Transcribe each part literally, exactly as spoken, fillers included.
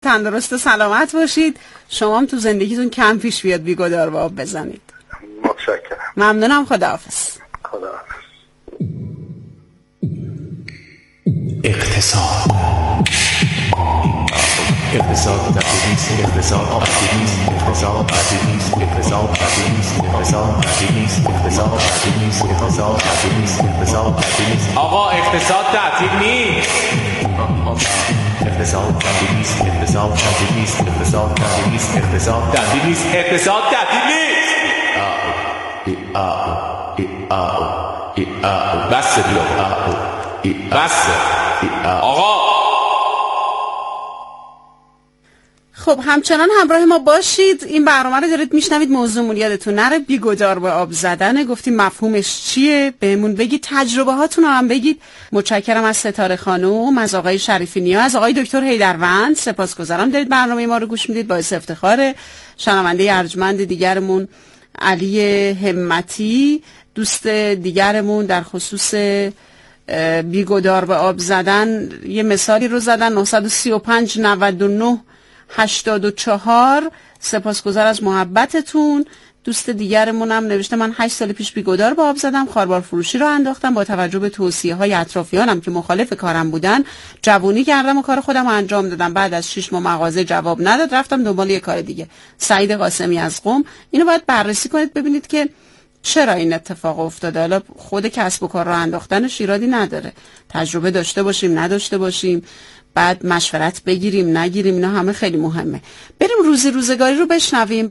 تندرست و سلامت باشید. شما هم تو زندگیتون کم پیش بیاد بیگدار به آب بزنید. متشکرم. ممنونم. خداحافظ. خداحافظ. اقتصاد اقتصاد تبدیلیست اقتصاد تبدیلیست اقتصاد تبدیلیست اقتصاد تبدیلیست اقتصاد تبدیلیست اقتصاد تبدیلیست اقتصاد تبدیلیست اقتصاد تبدیلیست آقا اقتصاد تعطیل نیست. اقتصاد تبدیلیست اقتصاد تبدیلیست اقتصاد تبدیلیست اقتصاد تبدیلیست اقتصاد تعطیلیست. بس بیا بس آقا. خب همچنان همراه ما باشید. این برنامه رو دارید میشنوید. موضوع یادتون نره بیگدار به آب زدن. گفتیم مفهومش چیه؟ بهمون بگید، تجربه هاتون رو هم بگید. متشکرم از ستاره خانوم، از آقای شریفی نیا، از آقای دکتر حیدروند. سپاسگزارم دارید برنامه ما رو گوش میدید. باعث افتخاره. شنونده ارجمند دیگرمون علی همتی، دوست دیگرمون در خصوص بیگدار به آب زدن یه مثالی رو زدن. نه سه پنج نود و نه هشتاد و چهار. سپاسگزار از محبتتون. دوست دیگرمون هم نوشته من هشت سال پیش بیگدار به آب زدم، خاربار فروشی رو انداختم. با توجه به توصیه های اطرافیانم که مخالف کارم بودن جوونی کردم و کار خودم رو انجام دادم. بعد از شش ماه مغازه جواب نداد، رفتم دنبال یه کار دیگه. سعید قاسمی از قم. اینو باید بررسی کنید ببینید که چرا این اتفاق افتاده. حالا خود کسب و کار رو انداختنش ایرادی نداره، تجربه داشته باشیم نداشته باشیم، بعد مشورت بگیریم نگیریم، اینا همه خیلی مهمه. بریم روزی روزگاری رو بشنویم.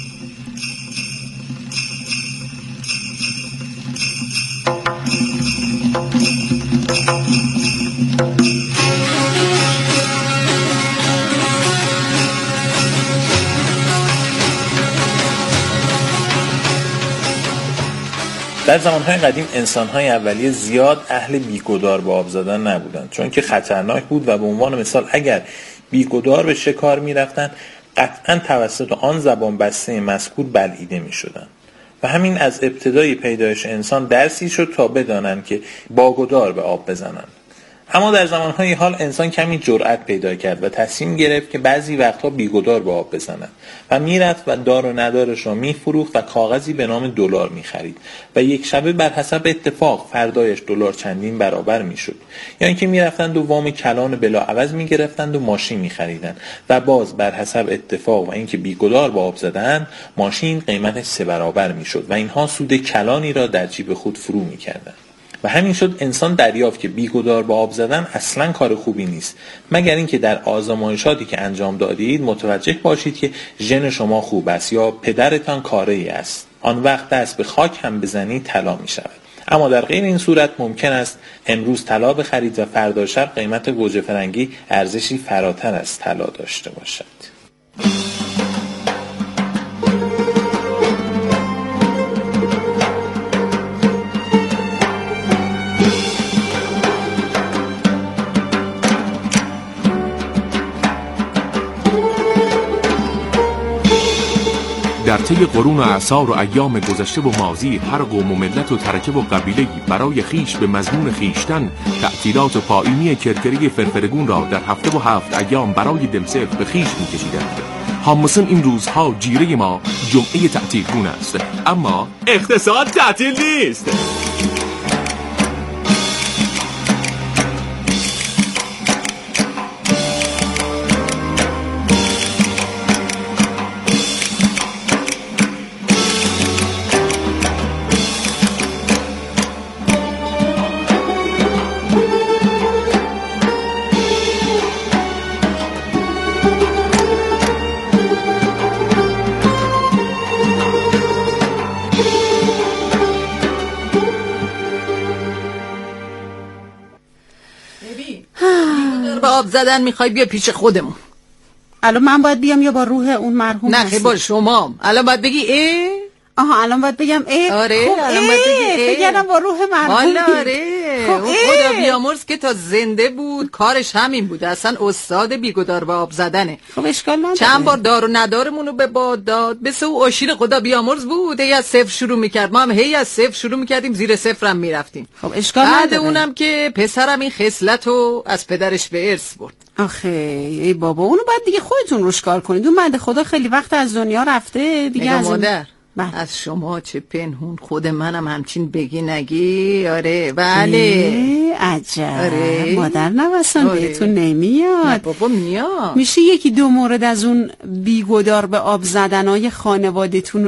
در زمانهای قدیم انسانهای اولیه زیاد اهل بیگدار به آب زدن نبودند، چون که خطرناک بود و به عنوان مثال اگر بیگدار به شکار می رفتن قطعا توسط آن زبان بسته مذکور بلعیده می شدن و همین از ابتدای پیدایش انسان درسی شد تا بدانند که باگدار به آب بزنند. اما در زمانهای حال انسان کمی جرأت پیدا کرد و تصمیم گرفت که بعضی وقتها بیگدار به آب بزند و میرفت و دار و ندارش را میفروخت و کاغذی به نام دلار میخرید و یک شبه بر حسب اتفاق فردایش دلار چندین برابر میشد، یا اینکه میرفتند و وام کلان بلاعوض میگرفتند و ماشین میخریدند و باز بر حسب اتفاق و اینکه بیگدار به آب زدند ماشین قیمتش سه برابر میشد و اینها سود کلانی را در جیب خود فرو میکردند. و همین شد انسان دریافت که بیگدار به آب زدن اصلا کار خوبی نیست، مگر اینکه در آزمایشاتی که انجام دادید متوجه باشید که ژن شما خوب است یا پدرتان کاری است. آن وقت دست به خاک هم بزنید طلا می شود. اما در غیر این صورت ممکن است امروز طلا بخرید و فردا شب قیمت گوجه فرنگی ارزشی فراتر از طلا داشته باشد. در طی قرون و اعصار و ایام گذشته و ماضی هر قوم و ملت و ترکه و قبیله‌ای برای خیش به مضمون خیشتن تعطیلات پایینی کرکری فرفرگون را در هفته و هفت ایام برای دمسف به خیش می‌کشیدند. حامسن این روزها جیره ما جمعه تعطیلگون است، اما اقتصاد تعطیل نیست. آب زدن میخوای بیا پیش خودمون. الان من باید بیام یا با روح اون مرحوم؟ نه خیلی با شما. الان باید بگی ای آها الان باید بگم ای آره خب الان باید بگی ای بگم با روح مرحوم. والا آره خب اون خدا بیامرز که تا زنده بود کارش همین بود، اصلا استاد بیگدار به آب زدنه. خب اشکال نداره. چند بار دار و ندارمونو به باد داد، مثل او آشیل خدا بیامرز بود، هی از صفر شروع میکرد، ما هم هی از صفر شروع میکردیم، زیر صفر هم میرفتیم. خب اشکال بعد نداره. اونم که پسرم این خصلتو از پدرش به ارث برد. آخه ای بابا اونو باید دیگه خودتون روش کار کنید. اون بنده خدا خیلی وقت از دنیا رفته دیگه. از مادر بله. از شما چه پنهون، خود منم همچین بگی نگی. آره بله عجب. آره. مادر نوسان آره. بهتون نمیاد؟ نه بابا میاد. میشه یکی دو مورد از اون بیگدار به آب زدنای خانوادتون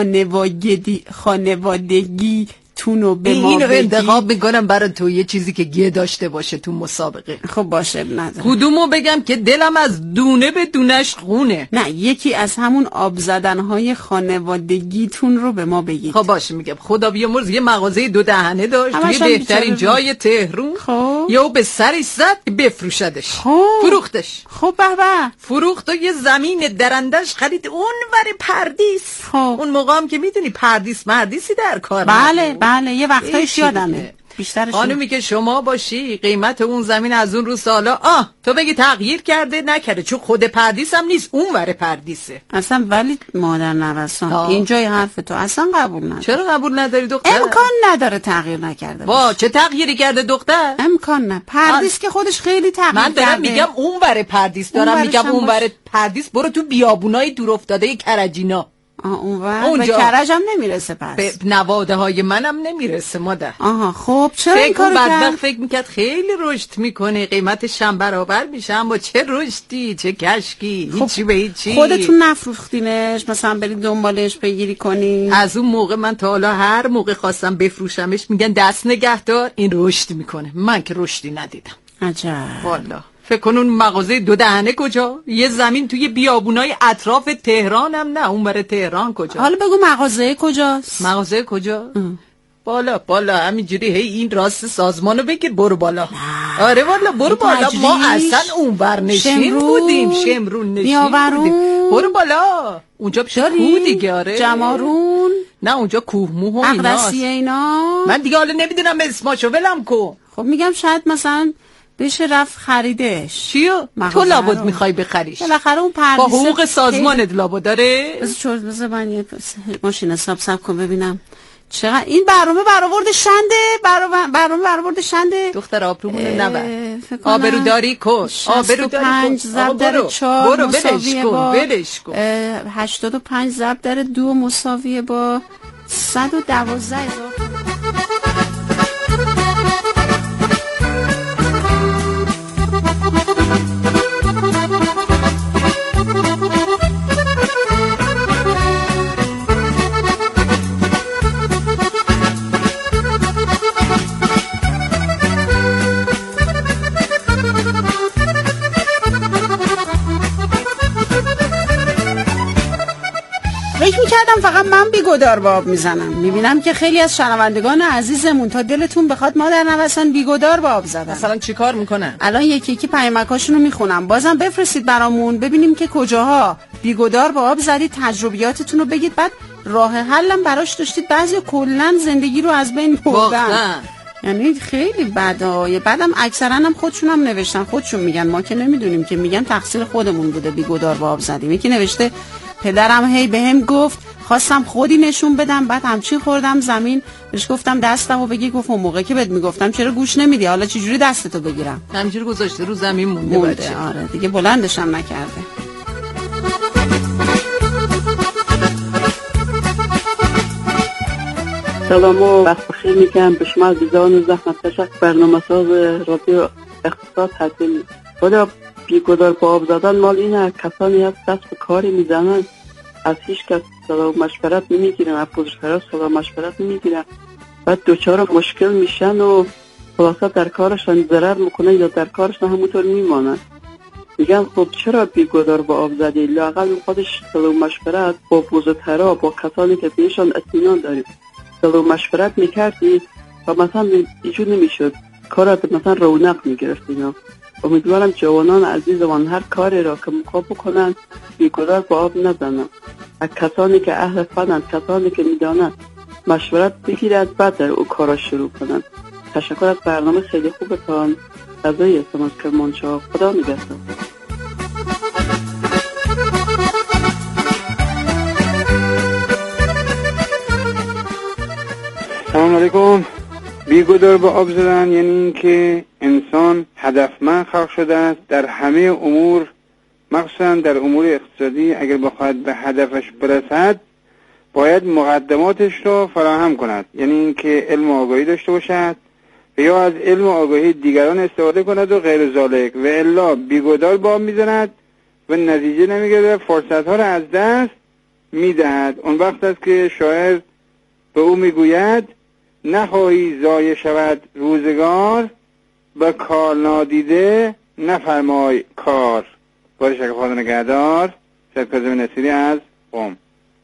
خانوادگی خانوادگی تونو به ما اینو بگی. انتخاب میکنم برای تو یه چیزی که گیه داشته باشه تو مسابقه. خب باشه نداره. کدومو بگم که دلم از دونه به دونش خونه؟ نه یکی از همون آب زدنهای خانوادگیتون رو به ما بگید. خب باشه میگم. خدا بیامرز یه مغازه دو دهنه داشت توی بهترین جای تهرون. خب یهو به سرش زد که بفروشدش. خب فروختش. خب به به. فروخت و یه زمین درندش خرید اون ور پردیس. خب اون موقع هم که میدونی پردیس مردیسی در کار. بله بله یه وقتایش یادمه. بیشترش خانومی که شما باشی قیمت اون زمین از اون رو سالا آه تو بگی تغییر کرده نکرده، چون خود پردیس هم نیست، اون ور پردیسه اصلا. ولی مادر نوسان اینجای حرف تو اصلا قبول نداره. چرا قبول نداری دختر؟ امکان نداره تغییر نکرده. وا چه تغییری کرده دختر؟ امکان نه. پردیس که خودش خیلی تغییر من دارم کرده. میگم اون ور پردیس دارم میگم اون ور پردیس. برو تو بیابونای دور افتاده کرجینا. آه اونور به کرج هم نمیرسه پس. به نواده های منم نمیرسه مادر. آها خب چرا این کارو کرد؟ کرد؟ فکر میکرد خیلی رشد میکنه، قیمتش هم برابر میشه، اما چه رشدی چه کشکی. خب هیچی به هیچی. خودتون نفروختینش مثلا برید دنبالش بگیری کنی؟ از اون موقع من تا حالا هر موقع خواستم بفروشمش میگن دست نگهدار این رشد میکنه. من که رشدی ندیدم. عجب. والا فکر کن اون مغازه دو دهنه کجا؟ یه زمین توی بیابونای اطراف تهران هم نه، اون بره تهران کجا؟ حالا بگو مغازه کجاست؟ مغازه کجا؟ ام. بالا بالا همینجوری هی این راست سازمانو بگیر برو بالا. نه. آره والا برو بالا. ما اصلا اون برنشین بودیم، شمرون نشین بودیم. برو بالا اونجا پیش کوه دیگه. آره جمارون. نه اونجا کوه موه و ایناست. اقدسیه اینا. من دیگه حالا نمیدونم اسماشو ولم کو. خب میگم شاید مثلا بشه رفت خریدش. چیو؟ تو لابد رو. میخوای بخریش بالاخره اون پردیس با حقوق سازمانت لابد داره. بذار چرت بذار من یه ماشین حساب ساب کن ببینم چقدر این برنامه برآورد شنده. برنامه برآورد شنده. دختر آبرومونه نبر. آبرو داری کش. آبرو داری پنج ضرب در چهار برو ولش کن ولش کن. هشتاد و پنج ضرب در دو مساویه با صد و دوازده هزار. فکر میکردم فقط من بیگدار به آب میزنم. میبینم که خیلی از شنوندگان عزیزمون تا دلتون بخواد مادر نوسان بیگدار به آب زدن. مثلا چی کار میکنن؟ الان یکی یکی پیامکاشونو میخونم. بازم بفرستید برامون ببینیم که کجاها بیگدار به آب زدید، تجربیاتتون رو بگید، بعد راه حلم براش داشتید. بعضی کلا زندگی رو از بین بردن. یعنی خیلی بده. بعدم اکثرا هم خودشون هم نوشتن، خودشون میگن ما که نمیدونیم، که میگن تقصیر خودمون بوده بیگدار به آب زدیم. یکی نوشته پدرم هی بهم گفت خواستم خودی نشون بدم، بعد همچین خوردم زمین، بهش گفتم دستمو بگی، گفت اون موقع که بهت میگفتم چرا گوش نمیدی، حالا چجوری دستتو بگیرم؟ همینجوری گذاشته رو زمین مونده, مونده. بچه. آره دیگه بلندش هم نکرده. سلام و وقت بخیر میگم به شما عزیزان زحمت کش برنامه ساز رادیو اقتصاد هستیم. خدا بیگدار به آب زدن مال اینه کسانی هست دست به کاری میزنن، از هیچ کس صلاح و مشورت نمیگیرن، از بزرگترها صلاح و مشورت نمیگیرن، بعد دوچار مشکل میشن و خلاصه در کارشان ضرر میکنن یا در کارشان همونطور میمانن. میگن خب چرا بیگدار به آب زدی؟ لااقل خودش صلاح و مشورت با بزرگترها، با کسانی که بهشان اطمینان داریم صلاح و مشورت میکردی و مثلا ایجور نمیشد، کارات مثلا رونق میگرفت. اینا امیدوارم جوانان عزیزمان هر کاری را که میخواه بکنن بیگدار به آب نزنن. از کسانی که اهل فنند، کسانی که میدانند مشورت بگیرد بعد در او کارا شروع کنند. تشکر از برنامه خیلی خوبتان. غذایی هستم از کرمانشاه. خدا نگهدار. سلام علیکم. بیگدار به آب زدن یعنی این که انسان هدفمند خلق شده است در همه امور، مخصوصا در امور اقتصادی. اگر بخواهد به هدفش برسد باید مقدماتش رو فراهم کند، یعنی این که علم و آگاهی داشته باشد و یا از علم و آگاهی دیگران استفاده کند و غیر ذالک، و الا بیگدار به آب میزند و نتیجه نمیگیرد، فرصت ها را از دست میدهد. اون وقت است که شاعر به او میگوید نخواهی ضایع شود روزگار، به کار نادیده نفرمای کار. باری شکر خدا نگهدار. سید کاظم نصیری از قم.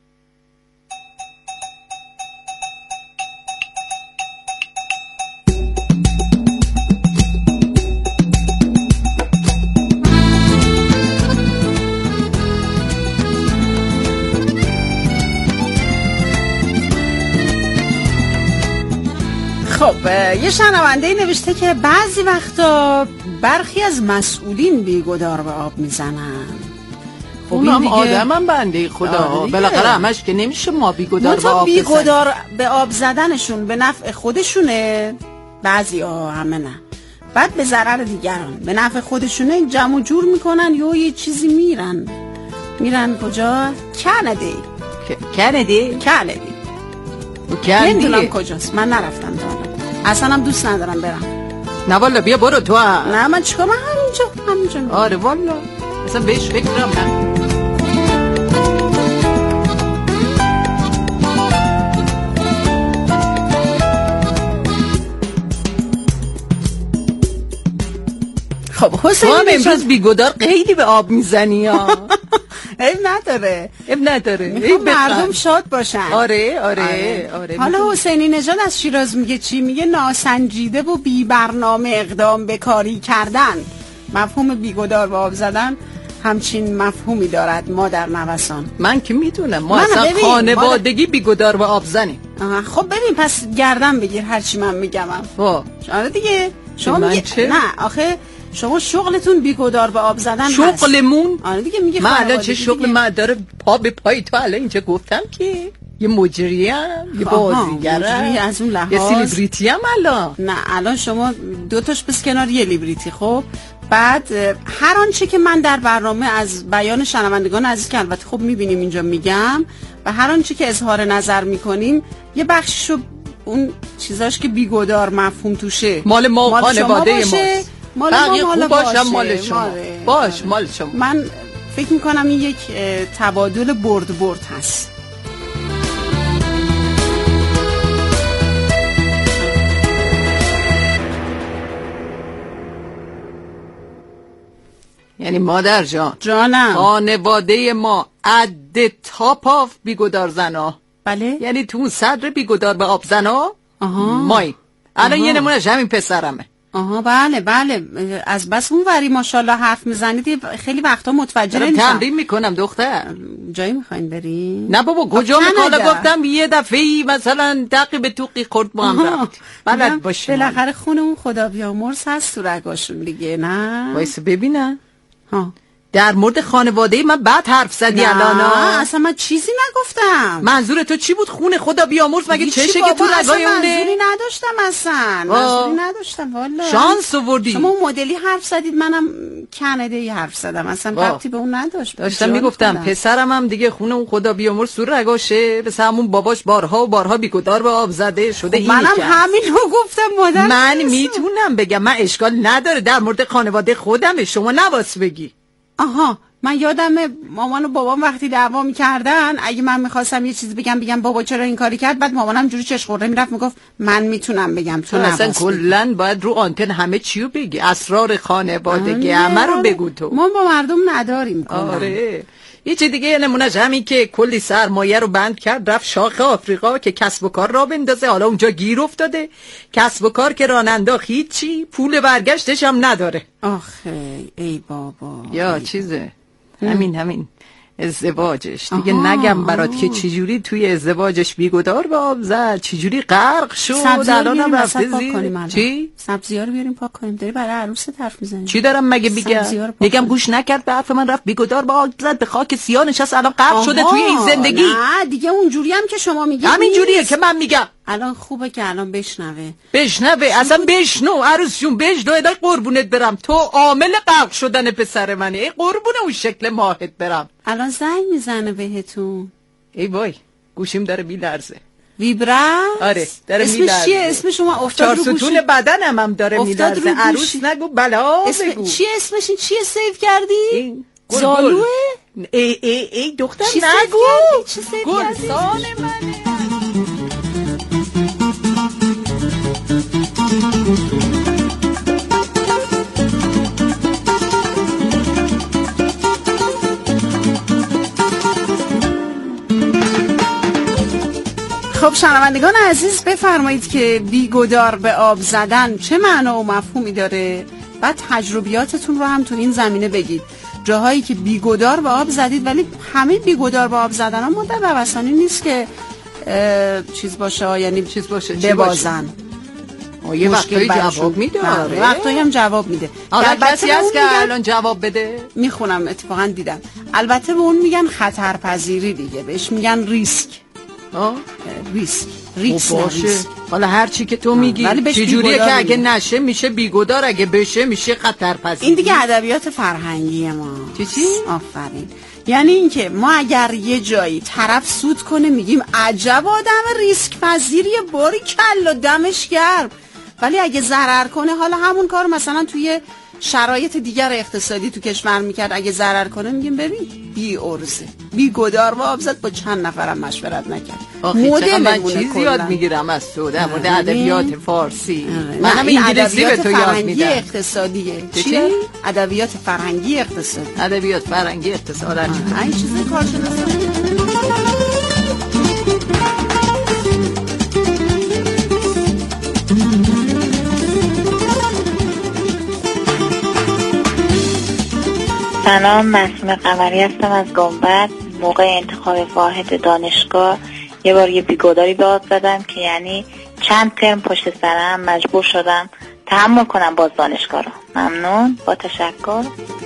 خب یه شنونده نوشته که بعضی وقتا برخی از مسئولین بیگدار به آب میزنن. خب اونم دیگه... آدم هم بنده خدا، بالاخره همش که نمیشه ما بیگدار به آب بزنیم. بیگدار به آب زدنشون به نفع خودشونه، بعضی ها، همه نه، بعد به ضرر دیگران. به نفع خودشونه جمع و جور میکنن یا یه چیزی میرن میرن کجا؟ کندی کندی کندی نمیدونم کجاست، من نرفتم دارم، اصلا هم دوست ندارم برم. نه والا بیا برو تو هم. نه من چیکار، من همینجا همینجا. آره والا اصلا بهش فکرم نه. خب حسین تو امروز بیگدار خیلی به آب میزنی ها. عیب نداره عیب نداره میخوام مردم شاد باشن. آره آره آره, آره. حالا حسینی نژاد از شیراز میگه چی؟ میگه ناسنجیده و بی برنامه اقدام به کاری کردن. مفهوم بیگدار به آب زدن همچین مفهومی دارد ما در نوسان. من که میدونم ما اصلا خانوادگی در... بیگدار به آب زنیم. خب ببین پس گردن بگیر هرچی من میگمم. وا آره دیگه شما میگه نه آخه شما شغلتون بیگدار به آب زدن هست. شغلمون؟ آره دیگه میگه من الان چه شغل من داره پا به پای تو الان اینجا گفتم که یه مجریم یه بازیگرم از اون لحاظ یه سلیبریتی هم الان. نه الان شما دوتاش بس کنار یه لیبریتی. خب بعد هر آنچه که من در برنامه از بیان شنوندگان عزیز که البته خب میبینیم اینجا میگم و هر آنچه که اظهار نظر میکنیم یه بخششو اون چیزاش که بیگدار مفهوم توشه مال ما خانواده ماست. مال ما مال باشه مال شما ماله. باش مال شما. من فکر میکنم این یک تبادل برد برد هست. یعنی مادر جان جانم خانواده ما اد تاپ آف بیگدار زنا. بله یعنی تو صدر بیگدار به آب زنا مای الان یه نمونهش همین پسرمه. آها بله بله از بس اون وری ماشاءالله حرف میزنید خیلی وقتا متوجه نمیشم. تمرین میکنم دختر. جایی میخواین برین؟ نه بابا کجا میخوام گفتم یه دفعه مثلا دقیق به توقی خورد با هم رفت بلد باشیم. بالاخره خونه اون خدا بیامرز هست تو رگاشون دیگه. نه وایس ببینن ها در مورد خانواده من بعد حرف زدی الان. نه اصلا من چیزی نگفتم. منظور تو چی بود؟ خونه خدا بیامرز مگه چشه که تو رگای اونه؟ منظوری نداشتم اصلا. منظوری نداشتم والله. شانس آوردی. شما مدلی حرف زدید منم کانادایی حرف زدم. اصلا ربطی به اون نداشت. داشتم میگفتم پسرم هم دیگه خونه اون خدا بیامرز تو رگاشه، مثل همون باباش بارها و بارها بیگدار به آب زده شده. این منم همینو گفتم مادر. من میتونم بگم، من اشکال نداره در مورد خانواده خودم، شما نواس بگی. آها من یادم مامان و بابام وقتی دعوا میکردن اگه من میخواستم یه چیزی بگم بگم بابا چرا این کاری کرد، بعد مامانم جوری چش خورده میرفت میگفت من میتونم بگم تو نواس. اصلا کلا باید رو آنتن همه چیو بگی، اسرار خانوادگی همه رو بگو تو. ما با مردم نداریم کلا. آره یه چیز دیگه نمونهش همین که کلی سرمایه رو بند کرد رفت شاخ آفریقا که کسب و کار را بندازه، حالا اونجا گیر افتاده. کسب و کار که راه ننداخت هیچی، پول برگشتش هم نداره. آخه ای بابا یا چیزه همین همین ازدواجش دیگه نگم برات که چجوری توی ازدواجش بیگدار به آب زد، چجوری غرق شد. الانم رفته زیر. چی؟ سبزی‌ها رو بیاریم پاک کنیم. داری برای عروس حرف میزنی. چی دارم مگه میگم؟ میگم گوش نکرد به حرف من، رفت بیگدار به آب زد، به خاک سیاه نشست، الان غرق شده توی این زندگی. نه دیگه اونجوری هم که شما میگید همین جوریه که من میگم. الان خوبه که الان بشنوه بشنوه اصلا بشنو عروس جون، بشنو. الهی قربونت برم، تو عامل غرق شدن پسر منی. ای قربون اون شکل ماهت برم. الان زنگ میزنه بهتون. ای وای گوشیم داره میلرزه. ویبرس؟ آره داره اسمش میلرزه. چیه؟ اسم شما افتاد رو گوشی. چهار ستون بدنم هم داره میلرزه. عروس نگو بلا اسم... بگو. چیه اسمش؟ این چیه سیو کردی؟ زالوه؟ ای ای ای دختر نگو. چی سیو کردی؟ گلسان منه. خب شنوندگان عزیز بفرمایید که بیگدار به آب زدن چه معنا و مفهومی داره؟ بعد تجربیاتتون رو هم تو این زمینه بگید. جاهایی که بیگدار به آب زدید، ولی همه بیگدار به آب زدن ها مدر روستانی نیست که چیز باشه، یعنی چیز باشه ببازن. یه وقتایی جواب میده. آره وقتایی هم جواب میده. حالا کسی هست که الان جواب بده؟ میخونم اتفاقا دیدم. البته به اون میگن خطرپذیری دیگه، بهش میگن ریسک. آه ریسک ریسک باشه. حالا هر چی که تو میگی چجوریه که اگه نشه میشه بیگدار، اگه بشه میشه خطرپذیر. این دیگه ادبیات فرهنگی ما. چی چی؟ آفرین. یعنی اینکه ما اگر یه جایی طرف سود کنه میگیم عجب آدم ریسک پذیری، باری کلا دمش گرم. ولی اگه ضرر کنه، حالا همون کار مثلا توی شرایط دیگر اقتصادی تو کشور میکرد، اگه ضرر کنه میگیم ببین بی ارزه، بی گدار و آبزد، با چند نفرم مشورت نکرد. مدل من چیز یاد میگیرم از تو در مورد ادبیات فارسی. من هم انگلیسی به تو یاد میدم. اقتصادیه. چی؟ ادبیات فرهنگی اقتصادی. ادبیات فرهنگی اقتصادی. این چیزی کارشناسی. سلام، معصومه قمری هستم از گنبد. موقع انتخاب واحد دانشگاه یه بار یه بیگداری به آب زدم که یعنی چند ترم پشت سرم مجبور شدم تحمل کنم باز دانشگاه رو. ممنون، با تشکر.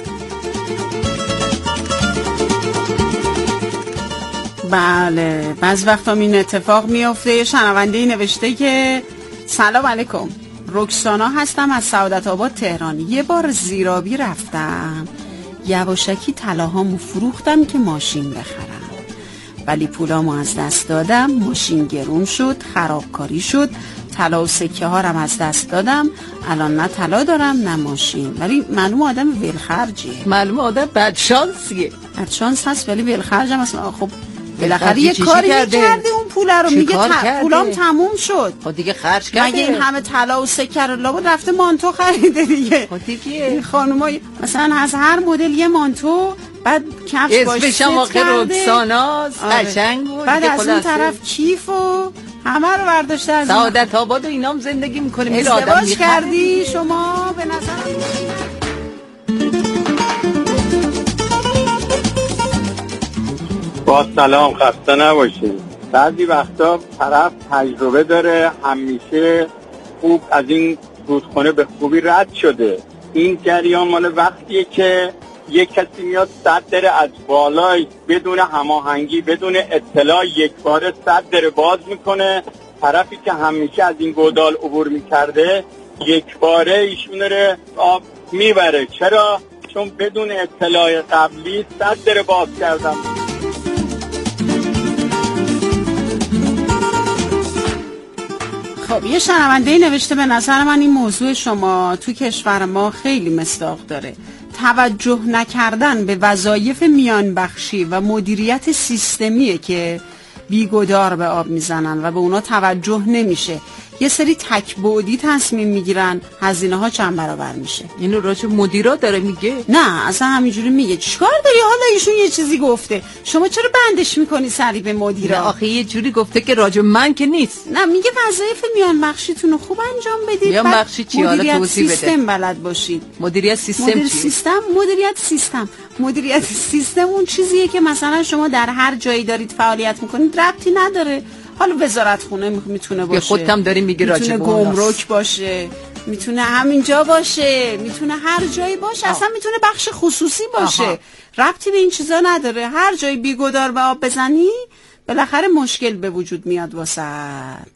بله بعض وقتا این اتفاق میفته. یه شنونده نوشته که سلام علیکم، رکسانا هستم از سعادت آباد تهران. یه بار زیرابی رفتم، یواشکی طلاهامو فروختم که ماشین بخرم، ولی پولامو از دست دادم. ماشین گرون شد، خرابکاری شد، طلا و سکه هارم از دست دادم. الان نه طلا دارم نه ماشین، ولی معلوم آدم ولخرجیه. معلوم آدم بدشانسیه. بدشانس هست ولی ولخرجم اصلا. خب بالاخره یه کاری کرده اون پوله رو، میگه پولام تموم شد. خب دیگه خرج کرده. مگه این همه طلا و سکه رو لابد رفته مانتو خریده دیگه. خب دیگه خانومای مثلا از هر مدل یه مانتو، بعد کفش باشه اسمش هم آخه رکساناس قشنگ بود. بعد از اون طرف کیف و همه رو برداشته از سعادت آباد و اینام زندگی میکنه. میره آدم ازدواج کردی شما به نظر با سلام، خسته نباشید. بعضی وقتا طرف تجربه داره، همیشه خوب از این رودخانه به خوبی رد شده. این جریان مال وقتیه که یک کسی میاد صد دره از بالای بدون هماهنگی بدون اطلاع یک بار صد دره باز میکنه. طرفی که همیشه از این گودال عبور میکرده یک باره ایشون رو آب میبره. چرا؟ چون بدون اطلاع قبلی صد دره باز کردم. خب یه شنونده نوشته به نظر من این موضوع شما تو کشور ما خیلی مصداق داره. توجه نکردن به وظایف میانبخشی و مدیریت سیستمیه که بیگدار به آب میزنن و به اونا توجه نمیشه. یه سری تک بعدی تصمیم میگیرن، هزینه ها چند برابر میشه. اینو راجع مدیرا داره میگه؟ نه اصلا همینجوری میگه. چیکار داری حالا ایشون یه چیزی گفته شما چرا بندش میکنی سری به مدیرا؟ آخه یه جوری گفته که راجع من که نیست. نه میگه وظایف میان بخشیتون رو خوب انجام بدید. میان بخشی چی؟ حالا توضیح بده. سیستم بلد باشید. مدیریت سیستم چی؟ سیستم مدیریت سیستم مدیریت سیستم اون چیزیه که مثلا شما در هر جایی دارید فعالیت میکنید ربطی نداره. حالا وزارت خونه میتونه باشه، خودت هم داری میگی راجع به گمرک باشه، میتونه همینجا باشه، میتونه هر جایی باشه، اصلا میتونه بخش خصوصی باشه. آها. ربطی به این چیزا نداره. هر جایی بیگدار به آب بزنی بالاخره مشکل به وجود میاد واسط.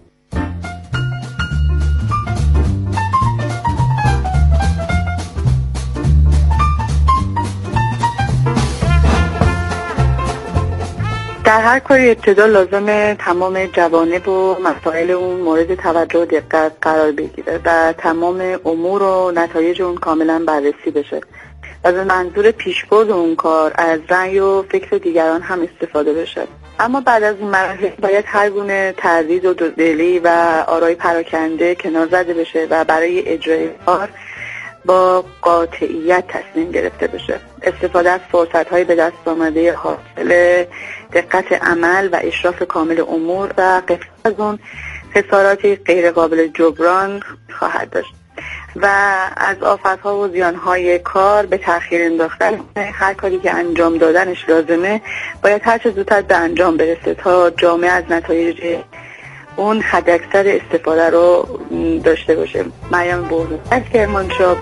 در هر کاری ابتدا لازمه تمام جوانب و مسائل اون مورد توجه و دقت قرار بگیره و تمام امور و نتایج اون کاملا بررسی بشه و به منظور پیشبرد اون کار از رأی و فکر دیگران هم استفاده بشه. اما بعد از این مرحله باید هر گونه تردید و دودلی و آرای پراکنده کنار زده بشه و برای اجرای کار با قاطعیت تصمیم گرفته بشه. استفاده از فرصت‌های به دست آمده حاصل دقت عمل و اشراف کامل امور و قطع از اون خساراتی غیر قابل جبران خواهد داشت و از آفت‌ها و زیان‌های کار به تأخیر انداختن هر کاری که انجام دادنش لازمه باید هر چه زودتر به انجام برسه تا جامعه از نتایج اون حداکثر استفاده رو داشته باشه. مریم بوزو از کرمانشاه.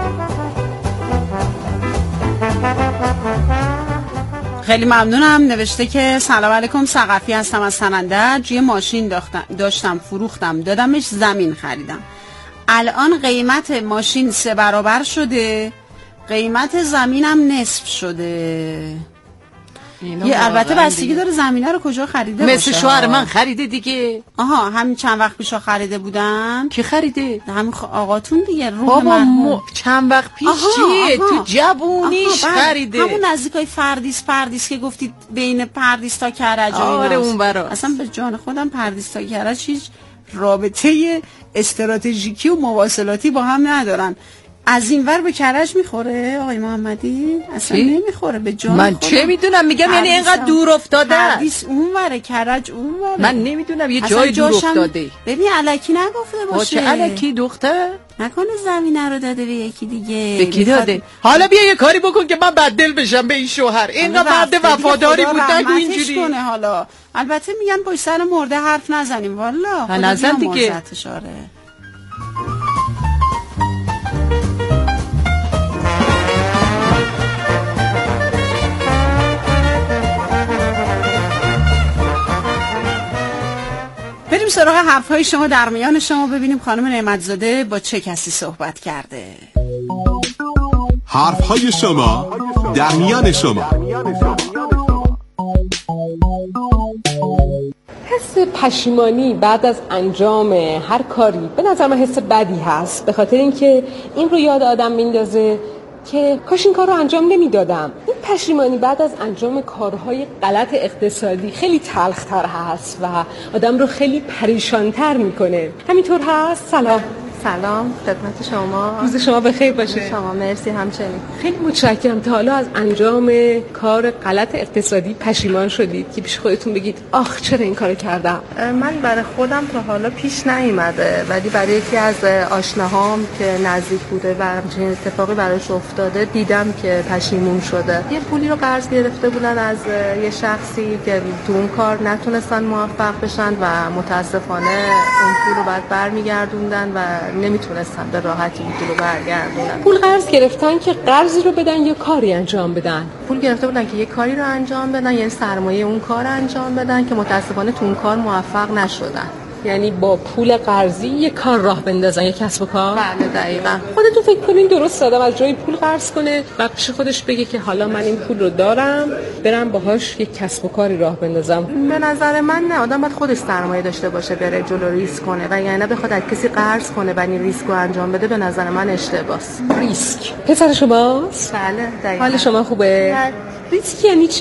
خیلی ممنونم. نوشته که سلام علیکم، ثقفی هستم از سنندج. یه ماشین داشتم فروختم دادمش زمین خریدم. الان قیمت ماشین سه برابر شده، قیمت زمینم نصف شده. یه البته بستگی داره زمینه رو کجا خریده باشه. مثل شوهر من خریده دیگه. آها همین چند وقت پیشا خریده بودن. کی خریده؟ همین آقاتون دیگه. روح مرحوم. چند وقت پیش چیه؟ تو جوونیش خریده. همون نزدیکای فردیس فردیس که گفتید بین پردیس تا کرج. آره اون برا. اصلا به جان خودم پردیس تا کرج هیچ رابطه استراتژیکی و مواصلاتی با هم ندارن. از این ور به کرج میخوره آقای محمدی؟ اصلا نمیخوره به جان من خودم. چه میدونم، میگم یعنی اینقدر دور افتاده پردیس اون وره کرج اون وره. من نمیدونم یه جای دور افتاده. ببین الکی نگفته باشه. چه الکی دختر؟ نکنه زمینه رو داده به یکی دیگه. به کی داده؟ حالا بیا یه کاری بکن که من بددل بشم به این شوهر. اینقدر مرد وفاداری بود نگو اینجوری. کنه حالا. البته میگن پشت سر مرده حرف نزنیم والا. نزن دیگه. بریم سراغ حرفهای شما در میان شما، ببینیم خانم نعمتزاده با چه کسی صحبت کرده. حرفهای شما در میان شما. حس پشیمانی بعد از انجام هر کاری به نظر من حس بدی هست، به خاطر اینکه این رو یاد آدم میندازه که کاش این کار رو انجام نمیدادم. این پشیمانی بعد از انجام کارهای غلط اقتصادی خیلی تلختر هست و آدم رو خیلی پریشانتر میکنه. همینطور هست؟ سلام. سلام خدمت شما. روز شما بخیر باشه. شما مرسی همچنین. خیلی متشکرم. تا حالا از انجام کار غلط اقتصادی پشیمان شدید که پیش خودتون بگید آخ چرا این کارو کردم؟ من برای خودم تا حالا پیش نیومده، ولی برای یکی از آشناهام که نزدیک بوده و همچین اتفاقی براش افتاده دیدم که پشیمون شده. یه پولی رو قرض گرفته بودن از یه شخصی که تو اون کار نتونستن موفق بشن و متاسفانه اون پول رو بعد برمیگردوندن و نمیتونستن به راحتی پول رو برگردونن. پول قرض گرفتن که قرضی رو بدن یا کاری انجام بدن؟ پول گرفته بودن که یه کاری رو انجام بدن، یعنی سرمایه اون کار انجام بدن که متاسفانه تو اون کار موفق نشدن. یعنی با پول قرضی یه کار راه بندازن، یه کسب و کار؟ بله دقیقاً. خودتون فکر کنین درست آدم از جای پول قرض کنه و پیش خودش بگه که حالا من این پول رو دارم برم باهاش یک کسب و کاری راه بندازم؟ به نظر من نه، آدم باید خودش سرمایه داشته باشه بره جلو ریسک کنه و یعنی بخواد از کسی قرض کنه و این ریسک رو انجام بده. به نظر من اشتباهه. ریسک پسر شماست؟ بله دقیقاً. حال شما خوبه؟ بله. ریسک یعنی چی؟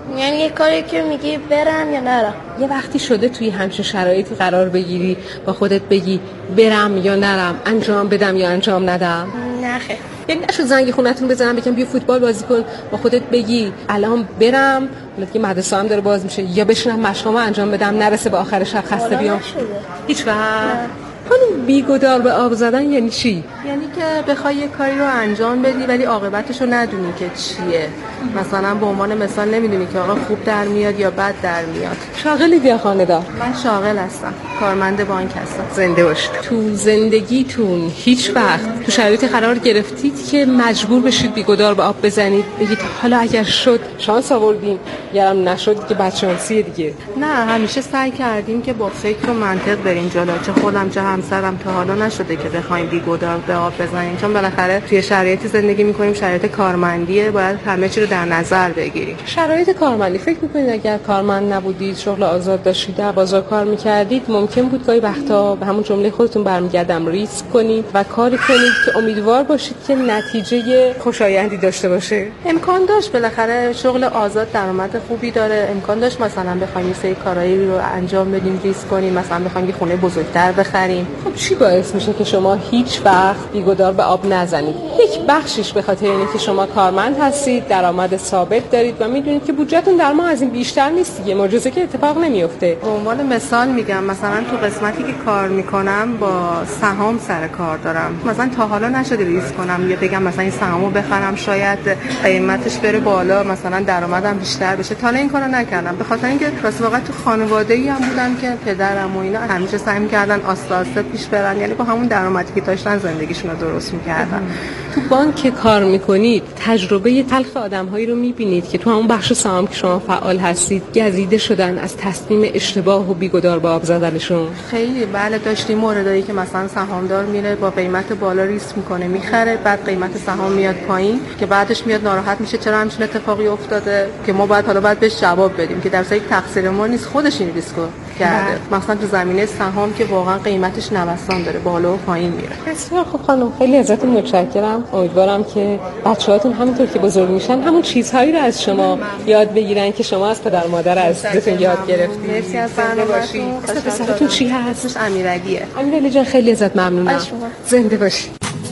یعنی یه کاری که میگی برم یا نرم. یه وقتی شده توی همچین شرایطی قرار بگیری با خودت بگی برم یا نرم، انجام بدم یا انجام ندم؟ نه خیر. یعنی نشو زنگ خونتون بزنم بگم بیا فوتبال بازی کن، با خودت بگی الان برم، حالا دیگه مدرسه هم داره باز میشه، یا بشینم مشقامو انجام بدم نرسه به آخر شب خسته بیام. هیچ وقت. خانم بیگدار به آب زدن یعنی چی؟ یعنی که بخوای یه کاری رو انجام بدی ولی عاقبتش رو ندونی که چیه. مثلا به عنوان مثال نمیدونی که آقا خوب در میاد یا بد در میاد. شاغلی یا خانه‌دار؟ من شاغل هستم، کارمند بانک هستم. زنده باشید. تو زندگیتون هیچ وقت تو شرایطی قرار گرفتید که مجبور بشید بیگدار به آب بزنید بگید حالا اگر شد شانس آوردیم، گرم نشد که بدشانسیه دیگه؟ نه، همیشه سعی کردیم که با فکر و منطق بریم جلو. چه خودم چه همسرم تا حالا نشده که بخوایم بیگدار به آب بزنیم، چون بالاخره توی شرایطی زندگی میکنیم، شرایط کارمندیه، باید همه چی رو در نظر بگیریم. شرایط کارمندی، فکر میکنید اگر کارمند نبودید، شغل آزاد داشتید، در بازار کار میکردید، ممکن بود گاهی وقتا به همون جمله خودتون برمیگردم ریسک کنید و کاری کنید که امیدوار باشید که نتیجه خوشایندی داشته باشه؟ امکان داشت، بالاخره شغل آزاد درآمد خوبی داره، امکان داشت مثلا بخوایم یه سری کارایی رو انجام بدیم، ریسک کنیم، مثلا بخوایم یه خونه بزرگتر بخریم. خب چی باعث میشه که شما هیچ وقت بیگدار به آب نزنید؟ یک بخشش به خاطر اینه که شما کارمند هستید، درآمد ثابت دارید و میدونید که بودجهتون در ماه از این بیشتر نیست دیگه، معجزه که اتفاق نمیفته. به عنوان مثال میگم، مثلا تو قسمتی که کار میکنم با سهام سر کار دارم، مثلا تا حالا نشده ریسک کنم یا بگم مثلا این سهامو بخرم شاید قیمتش بره بالا، مثلا درآمدم بیشتر بشه. تا این کارو نکردم به خاطر اینکه راست واقعا تو خانواده‌ای هم بودم که پدرم و اینا همیشه سعی می‌کردن آسته آسته پیش برن، یعنی با همون درآمدی که داشتن زندگیشون رو درست می‌کردن. تو بانک کار میکنید، تجربه تلخ آدم‌هایی رو می‌بینید که تو همون بخش سهام که شما فعال هستید گزیده شدن از تصمیم اشتباه و بیگدار به آب زدنشون؟ خیلی بله، داشتیم موردایی که مثلا سهامدار میره با قیمت بالا ریسک میکنه میخره، بعد قیمت سهام میاد پایین که بعدش میاد ناراحت میشه چرا همچین اتفاقی افتاده، که ما باید حالا باید بهش جواب بدیم که در اصل تقصیر ما نیست، خودش این ریسکو کرده. مثلا تو زمینه سهام که واقعا قیمتش نوسان داره، بالا و پایین میره. بسیار خوب خانم، خیلی ازتون متشکرم. امیدوارم که بچه‌هاتون همونطور که بزرگ میشن همون چیزهایی رو از شما یاد بگیرن که شما از پدر مادر عزیزتون یاد گرفتید. مرسی از برنامه‌تون. اسم پسرتون چی هست؟ امیرعلیه. امیرعلی جان خیلی ازت ممنونم. زنده باشی.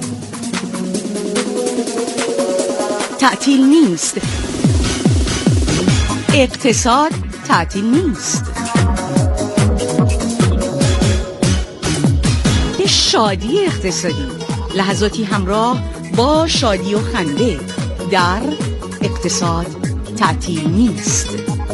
تعطیل نیست. اقتصاد تعطیل نیست. به شادی اقتصادی، لحظاتی همراه با شادی و خنده در اقتصاد تعطیل نیست.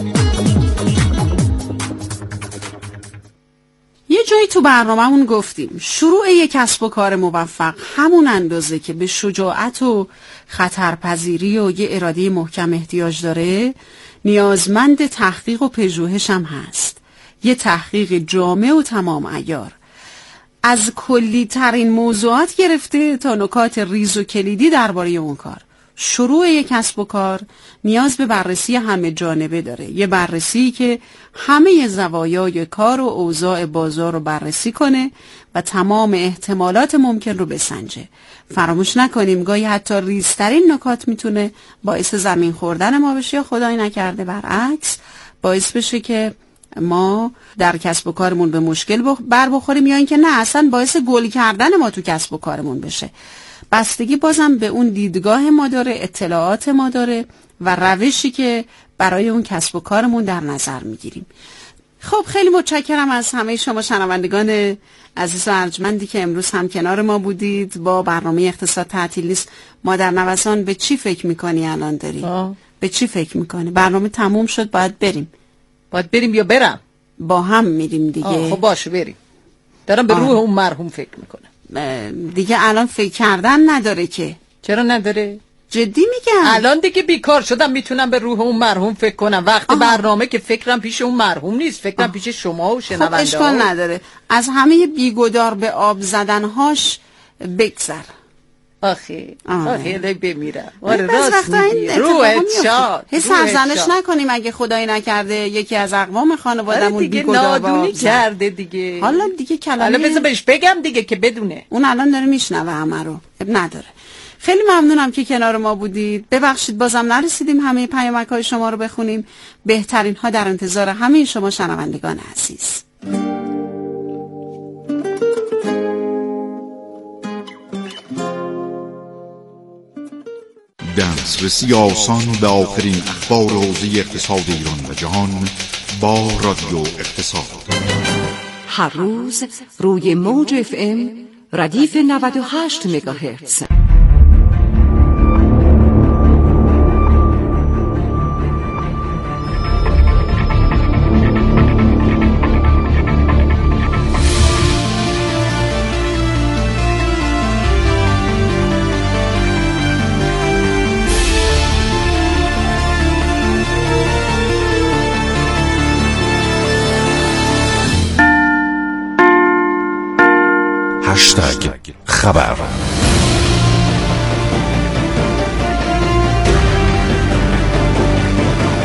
یه جایی تو برنامه‌مون گفتیم شروع یک کسب و کار موفق همون اندازه که به شجاعت و خطرپذیری و یه اراده محکم احتیاج داره، نیازمند تحقیق و پژوهش هم هست. یه تحقیق جامع و تمام عیار، از کلی ترین موضوعات گرفته تا نکات ریز و کلیدی درباره اون کار. شروع یک کسب و کار نیاز به بررسی همه جانبه داره، یه بررسی که همه زوایای کار و اوضاع بازار رو بررسی کنه و تمام احتمالات ممکن رو بسنجه. فراموش نکنیم گاهی حتی ریزترین نکات میتونه باعث زمین خوردن ما بشه یا خدای نکرده برعکس باعث بشه که ما در کسب و کارمون به مشکل بر بخوریم یا اینکه نه اصلا باعث گل کردن ما تو کسب و کارمون بشه. بستگی بازم به اون دیدگاه ما داره، اطلاعات ما داره و روشی که برای اون کسب و کارمون در نظر میگیریم. خب خیلی متشکرم از همه شما شنوندگان عزیز و ارجمندی که امروز هم کنار ما بودید با برنامه اقتصاد تعطیل نیست. مادر نوسان به چی فکر میکنی الان داری؟ آه. به چی فکر میکنی؟ برنامه تموم شد، باید بریم. باید بریم یا برم؟ با هم میریم دیگه. آه خب باشه بریم. دارم به روح اون مرحوم فکر میکنم. دیگه الان فکر کردن نداره که. چرا نداره؟ جدی میگم الان دیگه بیکار شدم میتونم به روح اون مرحوم فکر کنم. وقت برنامه که فکرم پیش اون مرحوم نیست، فکرم آه. پیش شما و شنونده ها. خب اشکال نداره، از همه بیگدار به آب زدنهاش بگذر. آخه آخه بمیرم. آره راست میگی، روحت شاد. هی سرزنش نکنیم اگه خدایی نکرده یکی از اقوام خانواده‌مون بیگدار به آب کرده دیگه. حالا دیگه کلمه حالا بذار بهش بگم دیگه که بدونه. اون الان داره میشنوه همه رو، نداره. خیلی ممنونم که کنار ما بودید. ببخشید بازم نرسیدیم همه پیامک‌های شما رو بخونیم. بهترین ها در انتظار همه شما شنوندگان عزیز. دسترسی آسان به آخرین اخبار حوزه اقتصاد ایران و جهان با رادیو اقتصاد. هر روز روی موج اف ام ردیف نود و هشت مگاهرتز. هشتگ خبر